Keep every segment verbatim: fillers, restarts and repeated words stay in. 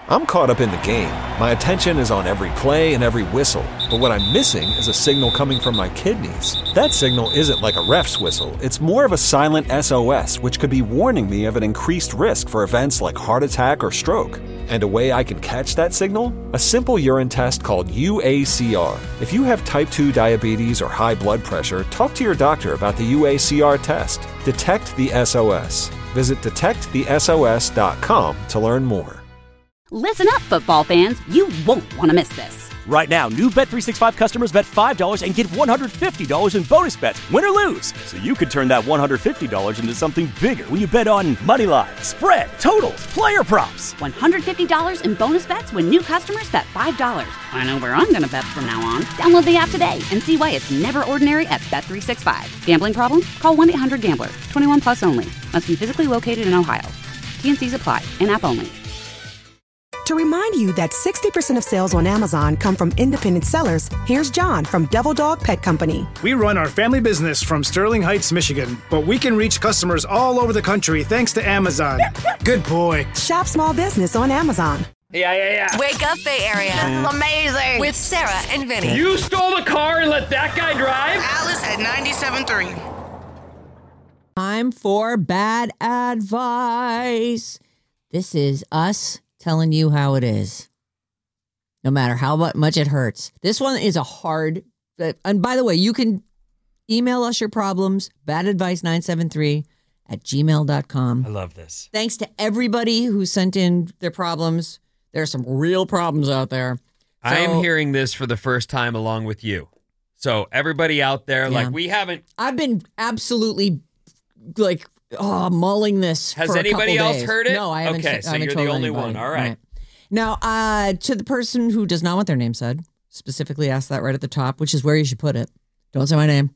I'm caught up in the game. My attention is on every play and every whistle. But what I'm missing is a signal coming from my kidneys. That signal isn't like a ref's whistle. It's more of a silent S O S, which could be warning me of an increased risk for events like heart attack or stroke. And a way I can catch that signal? A simple urine test called U A C R. If you have type two diabetes or high blood pressure, talk to your doctor about the U A C R test. Detect the S O S. Visit detect the S O S dot com to learn more. Listen up, football fans. You won't want to miss this. Right now, new Bet three sixty-five customers bet five dollars and get one hundred fifty dollars in bonus bets, win or lose. So you could turn that one hundred fifty dollars into something bigger when you bet on money line, spread, totals, player props. one hundred fifty dollars in bonus bets when new customers bet five dollars. I know where I'm going to bet from now on. Download the app today and see why it's never ordinary at Bet three sixty-five. Gambling problem? Call one eight hundred gambler. twenty-one plus only. Must be physically located in Ohio. T and C's apply. In-app only. To remind you that sixty percent of sales on Amazon come from independent sellers, here's John from Devil Dog Pet Company. We run our family business from Sterling Heights, Michigan, but we can reach customers all over the country thanks to Amazon. Good boy. Shop small business on Amazon. Yeah, yeah, yeah. Wake up, Bay Area. This is amazing. With Sarah and Vinny. You stole the car and let that guy drive? Alice at ninety-seven point three. Time for bad advice. This is us telling you how it is, no matter how much it hurts. This one is a hard, and by the way, you can email us your problems, bad advice nine seven three at gmail dot com. I love this. Thanks to everybody who sent in their problems. There are some real problems out there. So, I am hearing this for the first time along with you. So everybody out there, yeah. like we haven't. I've been absolutely like, oh, mulling this. Has for anybody a couple else days. heard it? No, I haven't. Okay, so I haven't you're told the only anybody. one. All right. right. Now, uh, to the person who does not want their name said, specifically asked that right at the top, which is where you should put it. Don't say my name.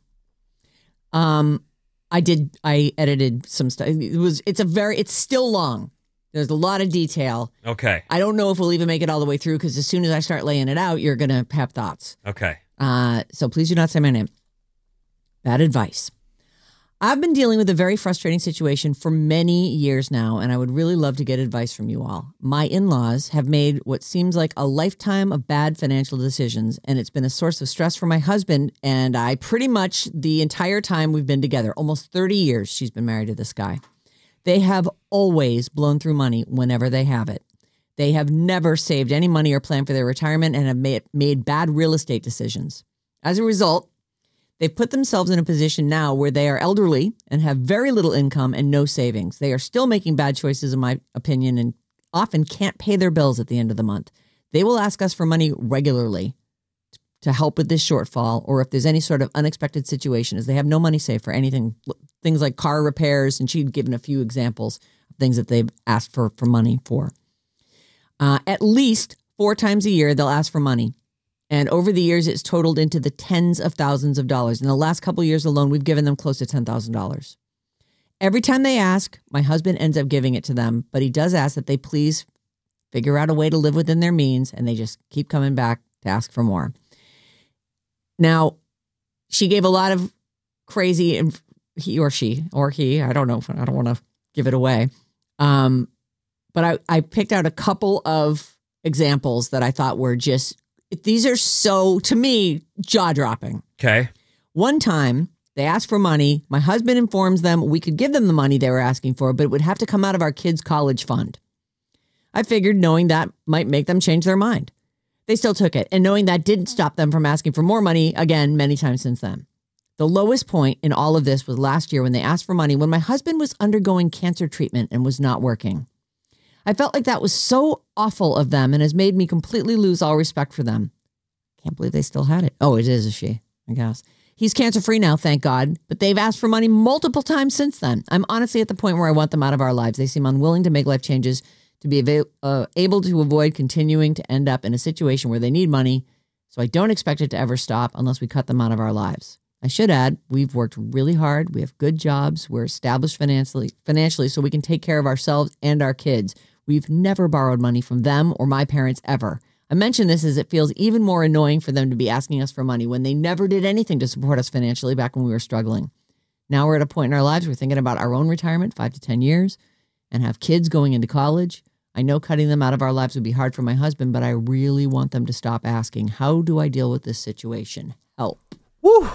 Um, I did. I edited some stuff. It was. It's a very. It's still long. There's a lot of detail. Okay. I don't know if we'll even make it all the way through because as soon as I start laying it out, you're gonna have thoughts. Okay. Uh, so please do not say my name. Bad advice. I've been dealing with a very frustrating situation for many years now, and I would really love to get advice from you all. My in-laws have made what seems like a lifetime of bad financial decisions, and it's been a source of stress for my husband and I pretty much the entire time we've been together. Almost thirty years she's been married to this guy. They have always blown through money whenever they have it. They have never saved any money or planned for their retirement and have made, made bad real estate decisions. As a result, they've put themselves in a position now where they are elderly and have very little income and no savings. They are still making bad choices, in my opinion, and often can't pay their bills at the end of the month. They will ask us for money regularly to help with this shortfall, or if there's any sort of unexpected situation, as they have no money saved for anything, things like car repairs, and she'd given a few examples of things that they've asked for, for money for. Uh, at least four times a year, they'll ask for money. And over the years, it's totaled into the tens of thousands of dollars. In the last couple of years alone, we've given them close to ten thousand dollars. Every time they ask, my husband ends up giving it to them, but he does ask that they please figure out a way to live within their means, and they just keep coming back to ask for more. Now, she gave a lot of crazy, he or she, or he, I don't know, I don't want to give it away. Um, but I, I picked out a couple of examples that I thought were just, these are so, to me, jaw-dropping. Okay. One time, they asked for money. My husband informs them we could give them the money they were asking for, but it would have to come out of our kids' college fund. I figured knowing that might make them change their mind. They still took it, and knowing that didn't stop them from asking for more money, again, many times since then. The lowest point in all of this was last year when they asked for money when my husband was undergoing cancer treatment and was not working. I felt like that was so awful of them and has made me completely lose all respect for them. Can't believe they still had it. Oh, it is a she, I guess. He's cancer-free now, thank God, but they've asked for money multiple times since then. I'm honestly at the point where I want them out of our lives. They seem unwilling to make life changes to be ava- uh, able to avoid continuing to end up in a situation where they need money, so I don't expect it to ever stop unless we cut them out of our lives. I should add, we've worked really hard. We have good jobs. We're established financially, financially so we can take care of ourselves and our kids. We've never borrowed money from them or my parents ever. I mention this as it feels even more annoying for them to be asking us for money when they never did anything to support us financially back when we were struggling. Now we're at a point in our lives where we're thinking about our own retirement, five to ten years, and have kids going into college. I know cutting them out of our lives would be hard for my husband, but I really want them to stop asking, how do I deal with this situation? Help. Woo.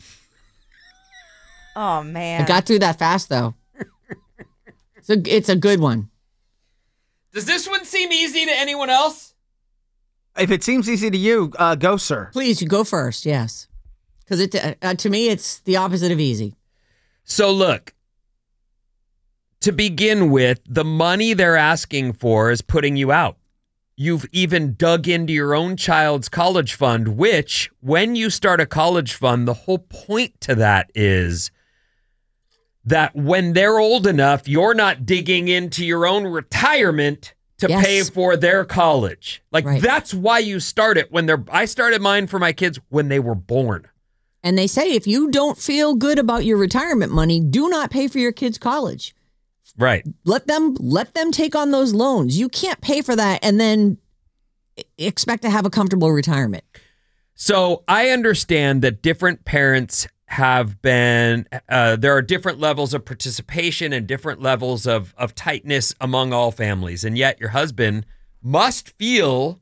Oh, man. I got through that fast, though. It's a, it's a good one. Does this one seem easy to anyone else? If it seems easy to you, uh, go, sir. Please, you go first, yes. Because it uh, uh, to me, it's the opposite of easy. So look, to begin with, the money they're asking for is putting you out. You've even dug into your own child's college fund, which when you start a college fund, the whole point to that is that when they're old enough, you're not digging into your own retirement to Yes. pay for their college. Like Right. that's why you start it when they're, I started mine for my kids when they were born. And they say if you don't feel good about your retirement money, do not pay for your kids' college. Right. Let them let them take on those loans. You can't pay for that and then expect to have a comfortable retirement. So I understand that different parents have been, uh, there are different levels of participation and different levels of, of tightness among all families. And yet your husband must feel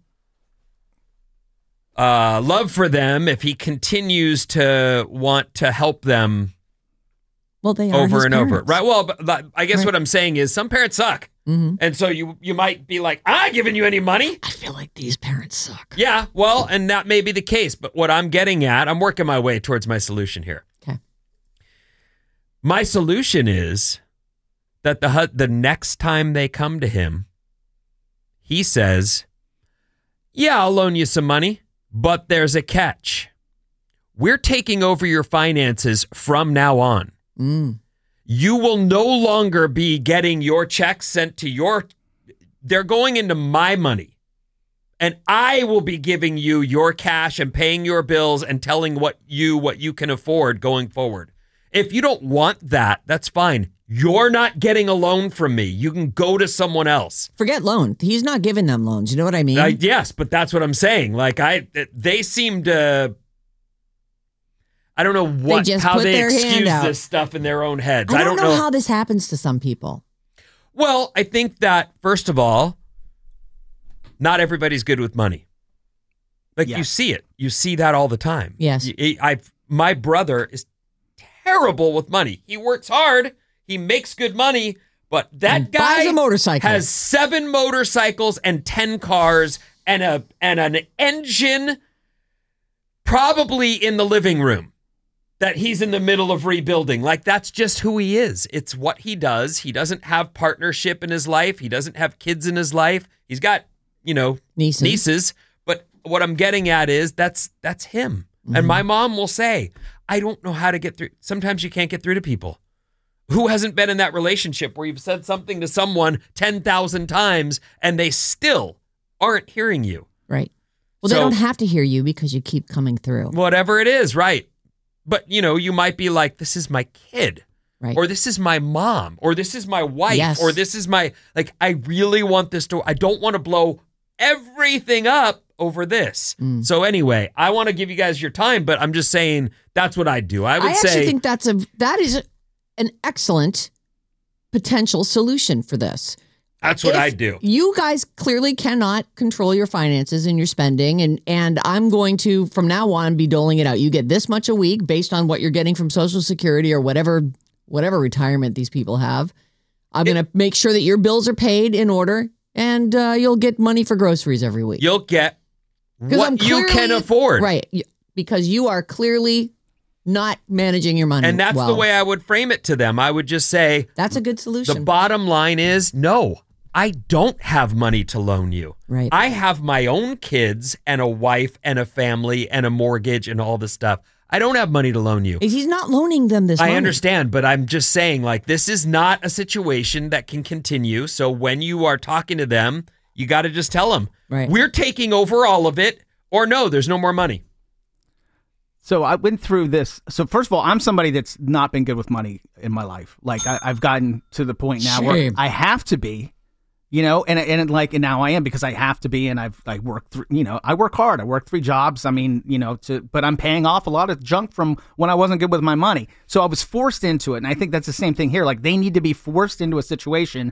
uh, love for them if he continues to want to help them Well, they are over his and over. parents. Right. Well, but, but I guess Right. what I'm saying is some parents suck. Mm-hmm. And so you you might be like, I'm not giving you any money. I feel like these parents suck. Yeah, well, and that may be the case. But what I'm getting at, I'm working my way towards my solution here. Okay. My solution is that the hu- the next time they come to him, he says, yeah, I'll loan you some money, but there's a catch. We're taking over your finances from now on. Mm. You will no longer be getting your checks sent to your, they're going into my money. And I will be giving you your cash and paying your bills and telling what you what you can afford going forward. If you don't want that, that's fine. You're not getting a loan from me. You can go to someone else. Forget loan. He's not giving them loans. You know what I mean? Uh, yes, but that's what I'm saying. Like I, they seem to. I don't know what just how put they their hand excuse out. this stuff in their own heads. I don't, know, how this happens to some people. Well, I think that, first of all, not everybody's good with money. Like, Yes. you see it. You see that all the time. Yes. I, I've, my brother is terrible with money. He works hard. He makes good money. But that And guy buys a motorcycle. has seven motorcycles and ten cars and a and an engine probably in the living room that he's in the middle of rebuilding. Like, that's just who he is. It's what he does. He doesn't have partnership in his life. He doesn't have kids in his life. He's got, you know, Nieces. nieces. But what I'm getting at is that's that's him. Mm-hmm. And my mom will say, I don't know how to get through. Sometimes you can't get through to people. Who hasn't been in that relationship where you've said something to someone ten thousand times and they still aren't hearing you? Right. Well, So- they don't have to hear you because you keep coming through. Whatever it is, right. But, you know, you might be like, this is my kid. Right. Or this is my mom. Or this is my wife. Yes. Or this is my, like, I really want this to, I don't want to blow everything up over this. Mm. So anyway, I want to give you guys your time, but I'm just saying that's what I'd do. I would I actually say, think that's a that is an excellent potential solution for this. that's what If I'd do. You guys clearly cannot control your finances and your spending, and and I'm going to from now on be doling it out. You get this much a week based on what you're getting from Social Security or whatever whatever retirement these people have. I'm going to make sure that your bills are paid in order, and uh, you'll get money for groceries every week. You'll get 'Cause what I'm you can clearly- afford. Right. You- Because you are clearly not managing your money. And that's well. the way I would frame it to them. I would just say, That's a good the solution. bottom line is no, I don't have money to loan you. Right. I have my own kids and a wife and a family and a mortgage and all this stuff. I don't have money to loan you. He's not loaning them this I money. understand, but I'm just saying, like, this is not a situation that can continue. So when you are talking to them, you got to just tell them, Right. we're taking over all of it, or no, there's no more money. So I went through this. So first of all, I'm somebody that's not been good with money in my life. Like I, I've gotten to the point now where Shame. I have to be, you know, and and like and now I am because I have to be, and I've like worked through, you know, I work hard. I work three jobs. I mean, you know, to but I'm paying off a lot of junk from when I wasn't good with my money. So I was forced into it, and I think that's the same thing here. Like they need to be forced into a situation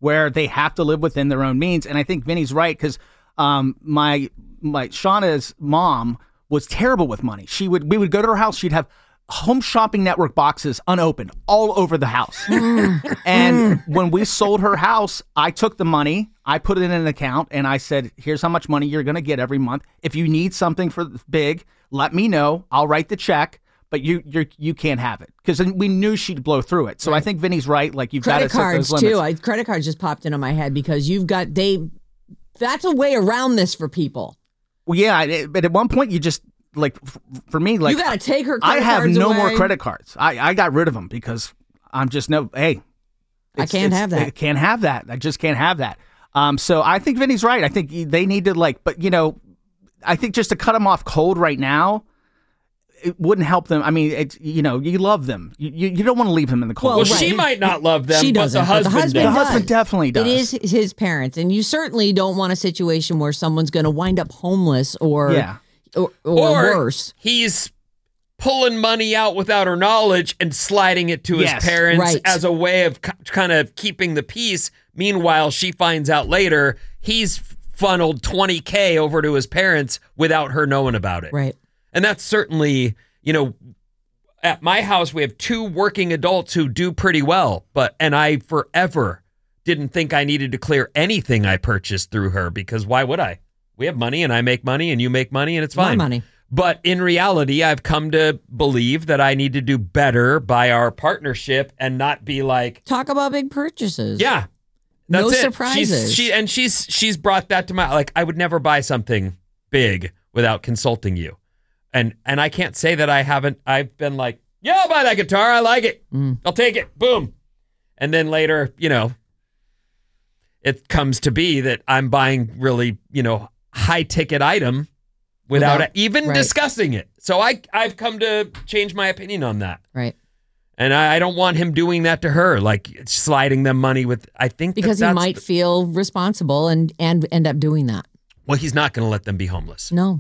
where they have to live within their own means. And I think Vinny's right because um, my my Shauna's mom was terrible with money. She would we would go to her house. She'd have Home Shopping Network boxes unopened all over the house. And when we sold her house, I took the money, I put it in an account, and I said, here's how much money you're going to get every month. If you need something for big, let me know. I'll write the check, but you you you can't have it. Because we knew she'd blow through it. So right. I think Vinny's right. Like, you've got to set those limits. Credit cards, too. I, credit cards just popped into my head because you've got, they, that's a way around this for people. Well, yeah, it, but at one point you just, like f- for me, like you got to take her credit I have cards no away. more credit cards. I, I got rid of them because I'm just no, hey. I can't have that. I can't have that. I just can't have that. Um, so I think Vinny's right. I think they need to like, but you know, I think just to cut them off cold right now, it wouldn't help them. I mean, it's, you know, you love them. You, you, you don't want to leave them in the cold. Well, right. she might not love them, she but doesn't, the husband, but the husband does. The husband definitely does. It is his parents. And you certainly don't want a situation where someone's going to wind up homeless or, yeah. or, or, or worse. He's pulling money out without her knowledge and sliding it to Yes, his parents right. as a way of c- kind of keeping the peace. Meanwhile, she finds out later he's funneled twenty K over to his parents without her knowing about it. Right. And that's certainly, you know, at my house, we have two working adults who do pretty well, but, and I forever didn't think I needed to clear anything I purchased through her because why would I? We have money and I make money and you make money and it's fine. My money. But in reality, I've come to believe that I need to do better by our partnership and not be like, talk about big purchases. yeah, that's no it. surprises. She's, she and she's she's brought that to my like. I would never buy something big without consulting you, and and I can't say that I haven't. I've been like, yeah, I'll buy that guitar. I like it. Mm. I'll take it. Boom, and then later, you know, it comes to be that I'm buying really, you know, high ticket item. Without, Without even right. discussing it. So I, I've come to change my opinion on that. Right. And I, I don't want him doing that to her, like sliding them money with, I think Because that he might the, feel responsible and, and end up doing that. Well, he's not going to let them be homeless. No.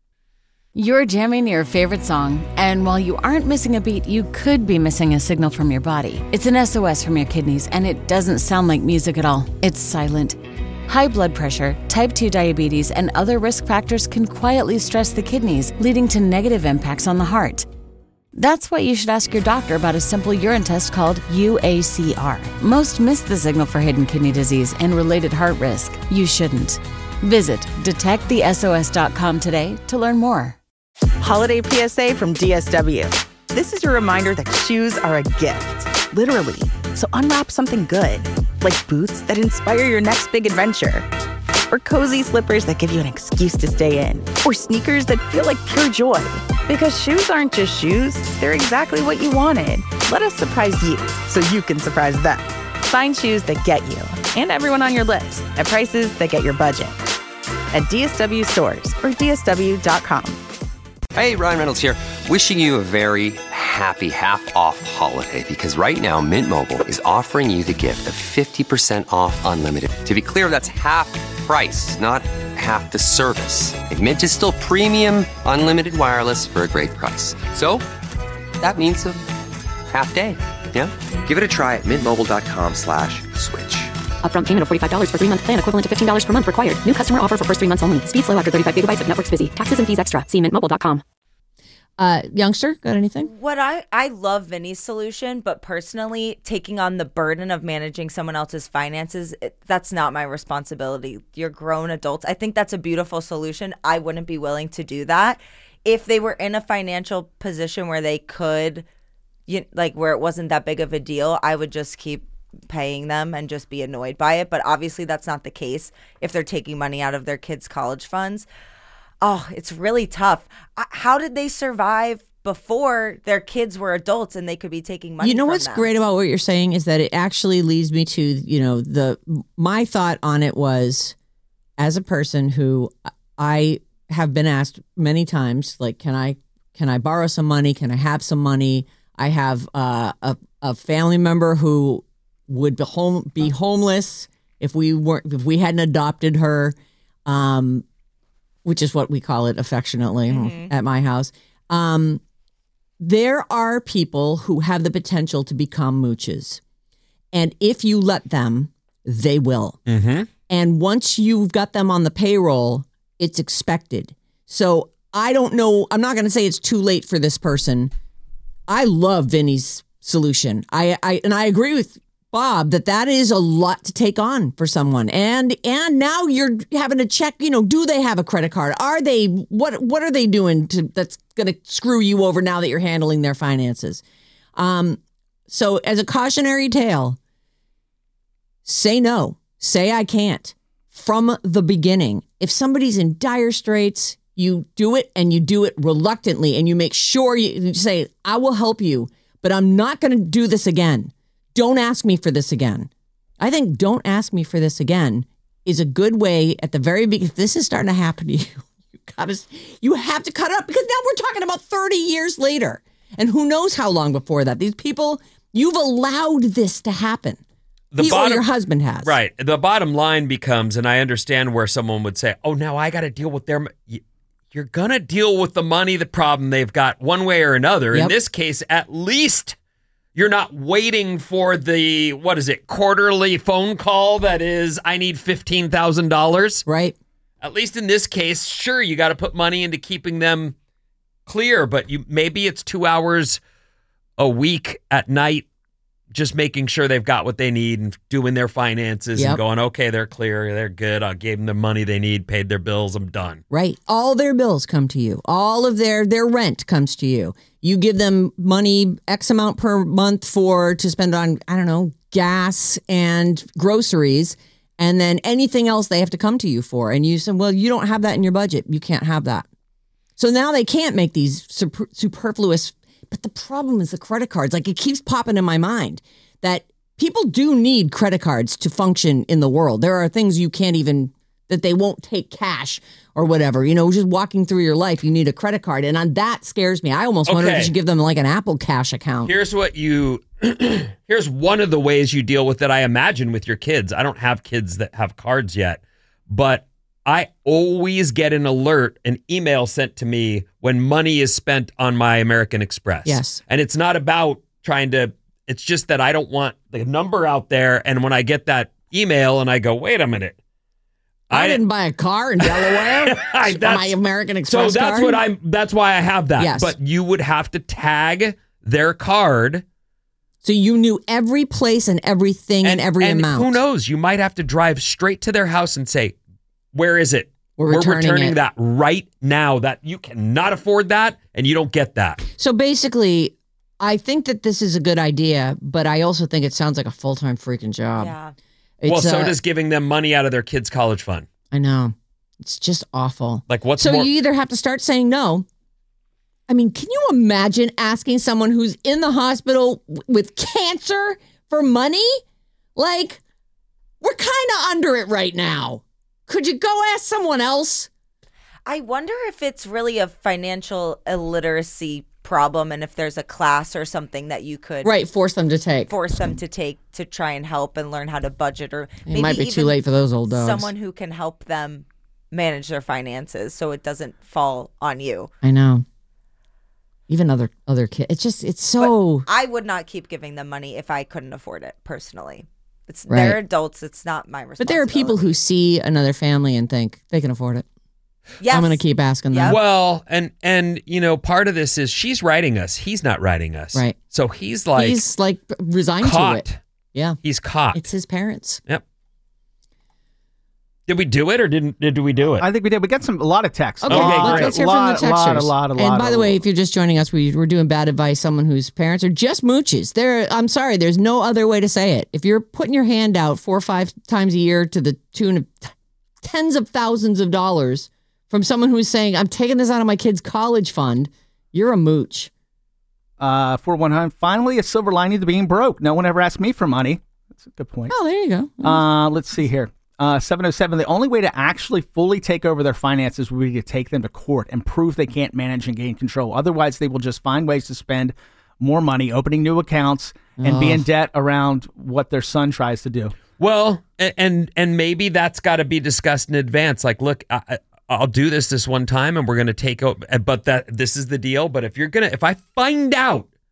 You're jamming your favorite song, and while you aren't missing a beat, you could be missing a signal from your body. It's an S O S from your kidneys, and it doesn't sound like music at all. It's silent. High blood pressure, type two diabetes, and other risk factors can quietly stress the kidneys, leading to negative impacts on the heart. That's why you should ask your doctor about a simple urine test called U A C R. Most miss the signal for hidden kidney disease and related heart risk. You shouldn't. Visit detect the S O S dot com today to learn more. Holiday P S A from D S W. This is your reminder that shoes are a gift, literally. So unwrap something good, like boots that inspire your next big adventure, or cozy slippers that give you an excuse to stay in, or sneakers that feel like pure joy. Because shoes aren't just shoes, they're exactly what you wanted. Let us surprise you so you can surprise them. Find shoes that get you and everyone on your list at prices that get your budget at D S W stores or D S W dot com. Hey, Ryan Reynolds here, wishing you a very happy half-off holiday because right now Mint Mobile is offering you the gift of fifty percent off unlimited. To be clear, that's half price, not half the service. Like Mint is still premium unlimited wireless for a great price. So that means a half day, yeah? Give it a try at mintmobile.com slash switch. Upfront payment of forty-five dollars for three-month plan equivalent to fifteen dollars per month required. New customer offer for first three months only. Speed slow after thirty-five gigabytes if network's busy. Taxes and fees extra. See mint mobile dot com. Uh, youngster, got anything? What I, I love Vinny's solution, but personally, taking on the burden of managing someone else's finances, it, that's not my responsibility. You're grown adults. I think that's a beautiful solution. I wouldn't be willing to do that. If they were in a financial position where they could, you, like where it wasn't that big of a deal, I would just keep paying them and just be annoyed by it. But obviously that's not the case if they're taking money out of their kids' college funds. Oh, it's really tough. How did they survive before their kids were adults and they could be taking money? You know from what's them? great about what you're saying is that it actually leads me to, you know, the my thought on it was, as a person who I have been asked many times, like, can I can I borrow some money? Can I have some money? I have uh, a a family member who would be home be homeless if we weren't if we hadn't adopted her. Um, which is what we call it affectionately mm-hmm. at my house. Um, there are people who have the potential to become mooches. And if you let them, they will. Mm-hmm. And once you've got them on the payroll, it's expected. So I don't know. I'm not going to say it's too late for this person. I love Vinny's solution. I, I and I agree with Bob that that is a lot to take on for someone. And and now you're having to check, you know, do they have a credit card? Are they what what are they doing to that's going to screw you over now that you're handling their finances? Um so as a cautionary tale, say no. Say I can't from the beginning. If somebody's in dire straits, you do it and you do it reluctantly and you make sure you, you say, I will help you, but I'm not going to do this again. Don't ask me for this again. I think don't ask me for this again is a good way at the very beginning. If this is starting to happen to you, you gotta, you have to cut it up because now we're talking about thirty years later. And who knows how long before that. These people, you've allowed this to happen. The he bottom, or your husband has. Right. The bottom line becomes, and I understand where someone would say, oh, now I got to deal with their... You're going to deal with the money, the problem they've got one way or another. Yep. In this case, at least you're not waiting for the, what is it, quarterly phone call that is, I need fifteen thousand dollars. Right. At least in this case, sure, you got to put money into keeping them clear, but you maybe it's two hours a week at night just making sure they've got what they need and doing their finances Yep. and going, okay, they're clear, they're good. I gave them the money they need, paid their bills, I'm done. Right. All their bills come to you. All of their their rent comes to you. You give them money, X amount per month for to spend on, I don't know, gas and groceries. And then anything else they have to come to you for. And you say, well, you don't have that in your budget. You can't have that. So now they can't make these super, superfluous. But the problem is the credit cards. Like it keeps popping in my mind that people do need credit cards to function in the world. There are things you can't even, that they won't take cash or whatever. You know, just walking through your life, you need a credit card. And on, that scares me. I almost wonder if Okay. you should give them like an Apple Cash account. Here's what you, here's one of the ways you deal with it, I imagine, with your kids. I don't have kids that have cards yet, but I always get an alert, an email sent to me when money is spent on my American Express. Yes. And it's not about trying to, it's just that I don't want the number out there. And when I get that email and I go, wait a minute. I, I didn't buy a car in Delaware. I, my American Express So that's card. what I'm, that's why I have that. Yes. But you would have to tag their card. So you knew every place and everything and, and every and amount. Who knows? You might have to drive straight to their house and say, where is it? We're returning it. that right now. That you cannot afford that and you don't get that. So basically, I think that this is a good idea, but I also think it sounds like a full-time freaking job. Yeah. It's, well, so uh, does giving them money out of their kids' college fund. I know. It's just awful. Like what's so more? you either have to start saying no. I mean, can you imagine asking someone who's in the hospital w- with cancer for money? Like, we're kind of under it right now. Could you go ask someone else? I wonder if it's really a financial illiteracy problem and if there's a class or something that you could Right, force them to take. force them to take to try and help and learn how to budget, or It might be too late for those old dogs. someone who can help them manage their finances so it doesn't fall on you. I know. Even other other kids. It's just, it's so... But I would not keep giving them money if I couldn't afford it personally. It's Right. They're adults. It's not my responsibility. But there are people who see another family and think they can afford it. Yes. I'm going to keep asking them. Well, and and you know, part of this is she's writing us. He's not writing us. Right. So he's like He's like resigned caught. to it. Yeah. He's caught. It's his parents. Yep. Did we do it or didn't did we do it? I think we did. We got some a lot of texts. Okay, Okay, let's, great. let's hear lot, from the texters. lot, a lot, a lot, and by a the lot. way, if you're just joining us, we, we're doing bad advice. Someone whose parents are just mooches. There, I'm sorry, there's no other way to say it. If you're putting your hand out four or five times a year to the tune of t- tens of thousands of dollars from someone who's saying, I'm taking this out of my kid's college fund, you're a mooch. Uh, for one hundred, finally a silver lining to being broke. No one ever asked me for money. That's a good point. Oh, there you go. Uh, let's see here. Uh, seven oh seven, the only way to actually fully take over their finances would be to take them to court and prove they can't manage and gain control. Otherwise, they will just find ways to spend more money, opening new accounts, and be in Ugh. debt around what their son tries to do. Well, a- and and maybe that's got to be discussed in advance. Like, look, I, I- I'll do this this one time, and we're going to take over. But that this is the deal. But if you're gonna, if I find out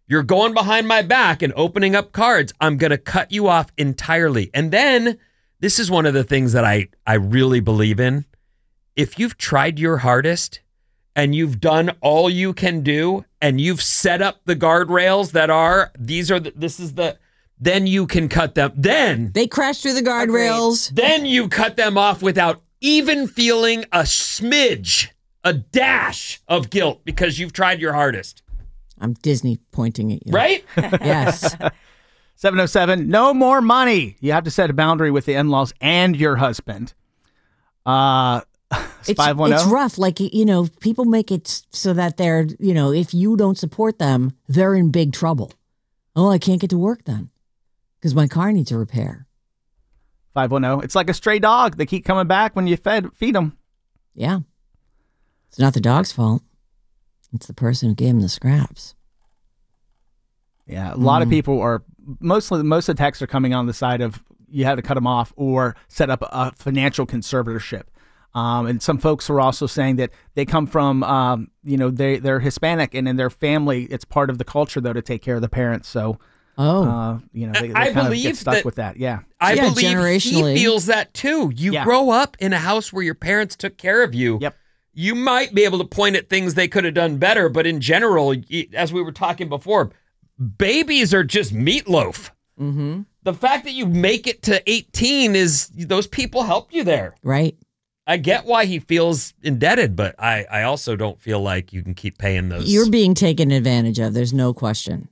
you're going behind my back and opening up cards, I'm going to cut you off entirely. And then this is one of the things that I, I really believe in. If you've tried your hardest and you've done all you can do and you've set up the guardrails that are, these are, the, this is the, then you can cut them. Then they crash through the guardrails. Then you cut them off without even feeling a smidge, a dash of guilt because you've tried your hardest. I'm Disney pointing at you. Right? Yes. seven oh seven, no more money. You have to set a boundary with the in-laws and your husband. Uh, it's, five one zero. It's rough. Like, you know, people make it so that they're, you know, if you don't support them, they're in big trouble. Oh, I can't get to work then because my car needs a repair. five one zero. It's like a stray dog. They keep coming back when you fed feed them. Yeah. It's not the dog's fault. It's the person who gave him the scraps. Yeah, a lot Mm. of people are, mostly, most of the texts are coming on the side of you have to cut them off or set up a financial conservatorship. Um, and some folks are also saying that they come from, um, you know, they, they're Hispanic and in their family, it's part of the culture, though, to take care of the parents. So, oh, uh, you know, they, they I kind of believe get stuck that- with that. Yeah. I Yeah, believe generationally. he feels that too. You Yeah. grow up in a house where your parents took care of you. Yep. You might be able to point at things they could have done better, but in general, y- as we were talking before, babies are just meatloaf. Mm-hmm. The fact that you make it to eighteen is those people helped you there. Right. I get why he feels indebted, but I, I also don't feel like you can keep paying those. You're being taken advantage of. There's no question.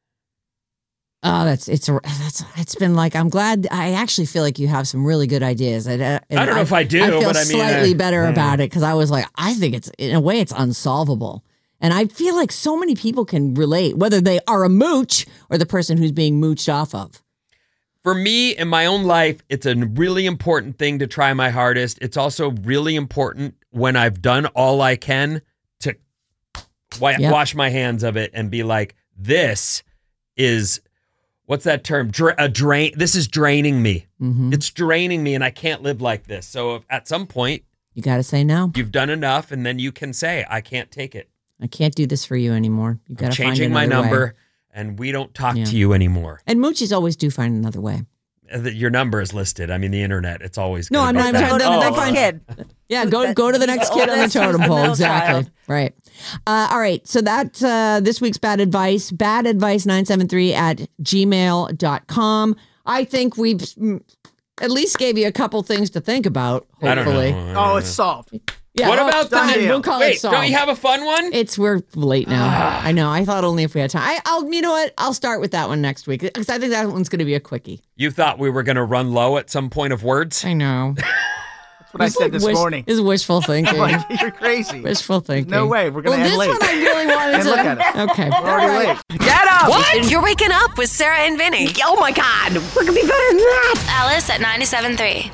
Oh, that's it's a that's it's been like I'm glad. I actually feel like you have some really good ideas. I, I don't know if I do, I feel but I mean, slightly uh, better yeah. about it because I was like, I think it's in a way it's unsolvable, and I feel like so many people can relate, whether they are a mooch or the person who's being mooched off of. For me, in my own life, it's a really important thing to try my hardest. It's also really important when I've done all I can to wa- Yep. wash my hands of it and be like, this is, what's that term? Dra- a drain. This is draining me. Mm-hmm. It's draining me and I can't live like this. So if at some point, You got to say no. you've done enough and then you can say, I can't take it. I can't do this for you anymore. You got I'm to find changing my another way. number and we don't talk Yeah. to you anymore. And moochies always do find another way. Uh, the- Your number is listed. I mean, the internet, it's always No, good I'm about not. that. I'm trying Oh, to oh, find Kid. Yeah, go go to the next kid on the oldest, who's totem the pole. middle Exactly. child. Right. Uh, all right. So that's uh, this week's bad advice. Bad advice nine seven three at gmail dot com. I think we've mm, at least gave you a couple things to think about, I don't hopefully. know. Oh, it's solved. Yeah, What well, about done. the- We'll call Wait, it solved. don't you have a fun one? It's we're late now. I know. I thought only if we had time. I, I'll. You know what? I'll start with that one next week because I think that one's going to be a quickie. You thought we were going to run low at some point of words? I know. That's what I It's said like this wish- morning. It's wishful thinking. Like, you're crazy. Wishful thinking. No way. We're going to Well, end this late. one I really wanted And to look at us. Okay. We're already All right. late. Get up! What? You're waking up with Sarah and Vinny. Oh my God, we're gonna be better than that. Alice at ninety-seven point three.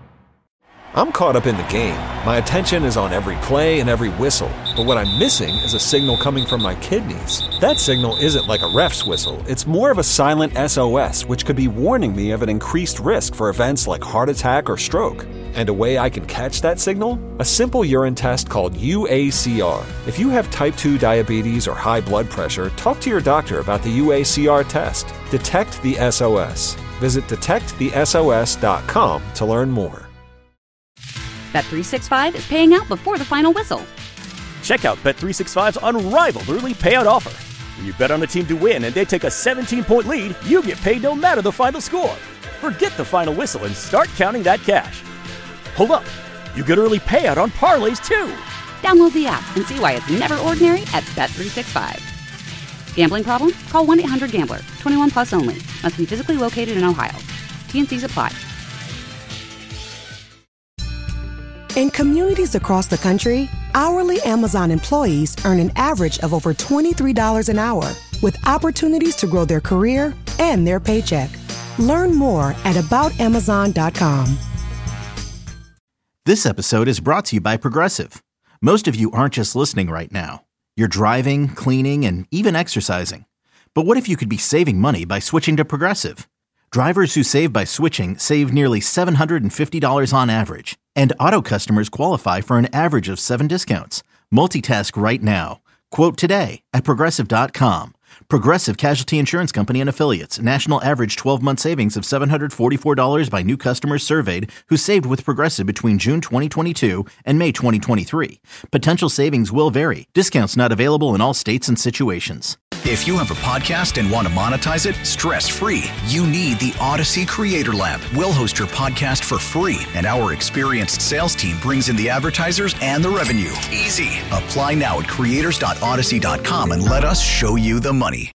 I'm caught up in the game. My attention is on every play and every whistle. But what I'm missing is a signal coming from my kidneys. That signal isn't like a ref's whistle. It's more of a silent S O S, which could be warning me of an increased risk for events like heart attack or stroke. And a way I can catch that signal? A simple urine test called U A C R. If you have type two diabetes or high blood pressure, talk to your doctor about the U A C R test. Detect the S O S. Visit detect the S O S dot com to learn more. Bet three sixty-five is paying out before the final whistle. Check out Bet three sixty-five's unrivaled early payout offer. When you bet on a team to win and they take a seventeen-point lead, you get paid no matter the final score. Forget the final whistle and start counting that cash. Hold up. You get early payout on parlays, too. Download the app and see why it's never ordinary at Bet three sixty-five. Gambling problem? Call one eight hundred gambler. twenty-one plus only. Must be physically located in Ohio. T and Cs apply. In communities across the country, hourly Amazon employees earn an average of over twenty-three dollars an hour, with opportunities to grow their career and their paycheck. Learn more at about amazon dot com. This episode is brought to you by Progressive. Most of you aren't just listening right now. You're driving, cleaning, and even exercising. But what if you could be saving money by switching to Progressive? Drivers who save by switching save nearly seven hundred fifty dollars on average. And auto customers qualify for an average of seven discounts. Multitask right now. Quote today at progressive dot com. Progressive Casualty Insurance Company and Affiliates. National average twelve-month savings of seven hundred forty-four dollars by new customers surveyed who saved with Progressive between June twenty twenty-two and May twenty twenty-three. Potential savings will vary. Discounts not available in all states and situations. If you have a podcast and want to monetize it stress-free, you need the Odyssey Creator Lab. We'll host your podcast for free, and our experienced sales team brings in the advertisers and the revenue. Easy. Apply now at creators dot odyssey dot com and let us show you the money.